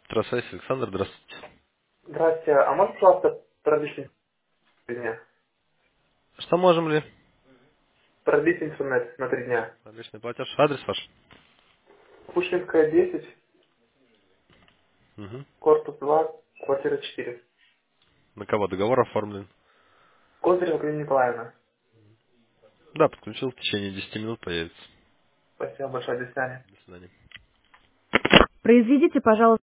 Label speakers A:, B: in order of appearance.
A: Трасайс Александр, здравствуйте.
B: Здравствуйте. А можно, пожалуйста, продлить интернет?
A: Что можем ли?
B: Продлить интернет на 3 дня.
A: Обычный платеж. Адрес ваш?
B: Пушкинская, 10,
A: Угу.
B: корпус 2, квартира 4.
A: На кого договор оформлен?
B: Козырева Галина Николаевна.
A: Да, подключил, в течение 10 минут появится.
B: Спасибо большое, до свидания.
A: До свидания.
C: Произведите, пожалуйста,